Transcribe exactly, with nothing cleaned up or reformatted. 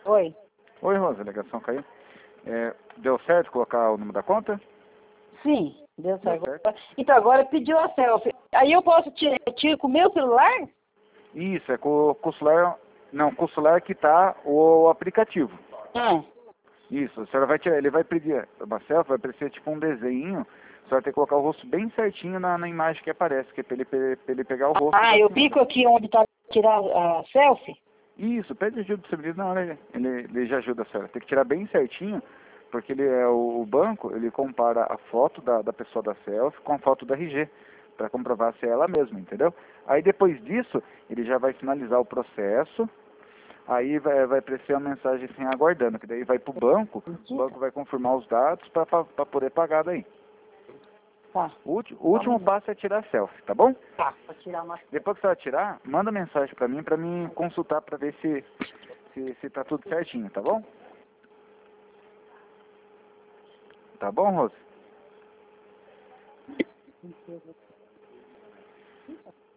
Oi. Oi, Rosa, a ligação caiu. É, deu certo colocar o número da conta? Sim, deu Deu certo. certo? Então agora pediu a selfie. Aí eu posso tirar, tiro com o meu celular? Isso, é com, com o celular... Não, com o celular que tá o aplicativo. Ah, Isso, a senhora vai tirar, ele vai pedir uma selfie, vai aparecer tipo um desenho, a senhora tem que colocar o rosto bem certinho na, na imagem que aparece, que é pra ele, pra ele pegar o rosto ah da eu senhora. pico aqui onde tá tirar a selfie? Isso, pede ajuda pro seu menino, na hora ele, ele, ele já ajuda a senhora. Tem que tirar bem certinho, porque ele é o, o banco, ele compara a foto da, da pessoa da selfie com a foto da R G, para comprovar se é ela mesma, entendeu? Aí depois disso, ele já vai finalizar o processo, aí vai, vai aparecer uma mensagem assim, aguardando, que daí vai pro banco, o banco vai confirmar os dados para poder pagar daí. Tá, O, ulti- o último passo é tirar a selfie, tá bom? tá, vou tirar uma. Depois que você vai tirar, manda mensagem para mim, para mim consultar para ver se, se, se tá tudo certinho, tá bom? Tá bom, Rose?